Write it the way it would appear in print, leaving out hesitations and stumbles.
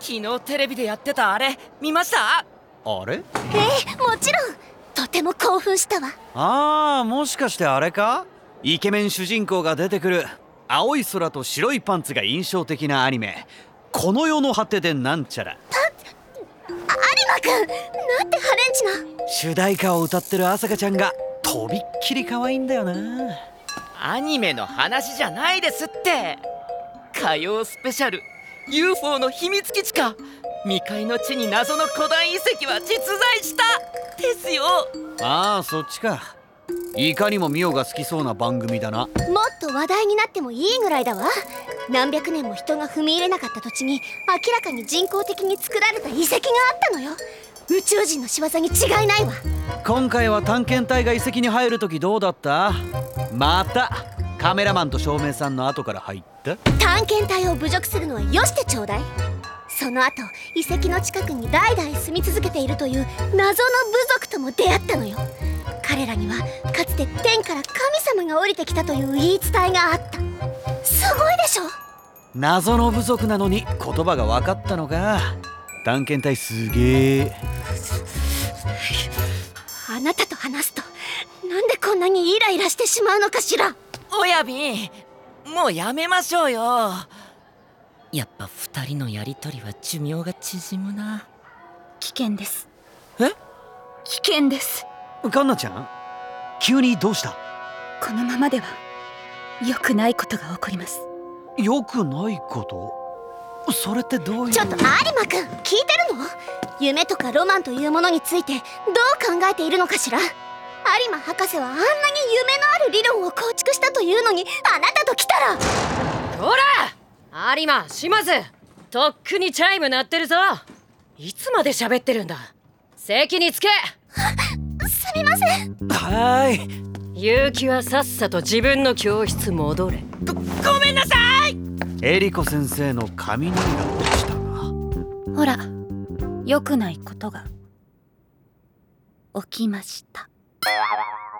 昨日テレビでやってたあれ見ました？ あれ？ もちろん。とても興奮したわ。 もしかしてあれか？イケメン主人公が出てくる青い空と白いパンツが印象的なアニメ「この世の果てでなんちゃら」。 有馬くん、なんてハレンチな。 主題歌を歌ってる朝香ちゃんがとびっきり可愛いんだよな。 アニメの話じゃないですって。火曜スペシャル UFO の秘密基地か。未開の地に謎の古代遺跡は実在したですよ。 そっちか。いかにもミオが好きそうな番組だな。 もっと話題になってもいいぐらいだわ。何百年も人が踏み入れなかった土地に明らかに人工的に作られた遺跡があったのよ。宇宙人の仕業に違いないわ。 今回は探検隊が遺跡に入るときどうだった？またカメラマンと照明さんの後から入った？ 探検隊を侮辱するのはよしてちょうだい。その後遺跡の近くに代々住み続けているという謎の部族とも出会ったのよ。彼らにはかつて天から神様が降りてきたという言い伝えがあった。すごいでしょ。 謎の部族なのに言葉が分かったのか。探検隊すげえ。 あなたと話すとなんでこんなにイライラしてしまうのかしら。 親瓶、もうやめましょうよ。やっぱ2人のやりとりは寿命が縮むな。 危険です。 え？ 危険です。 カンナちゃん、急にどうした？ このままでは良くないことが起こります。 良くないこと？それってどういう？ ちょっと有馬くん、聞いてるの？夢とかロマンというものについてどう考えているのかしら。有馬博士はあんなに夢のある理論を構築したというのに、あなたと来たら。 ほら有馬、島津、とっくにチャイム鳴ってるぞ。いつまで喋ってるんだ。席につけ。 すみません。 はーい。 結城はさっさと自分の教室戻れ。 ごめんなさい。 エリコ先生の雷が落ちたな。 ほら、良くないことが起きました。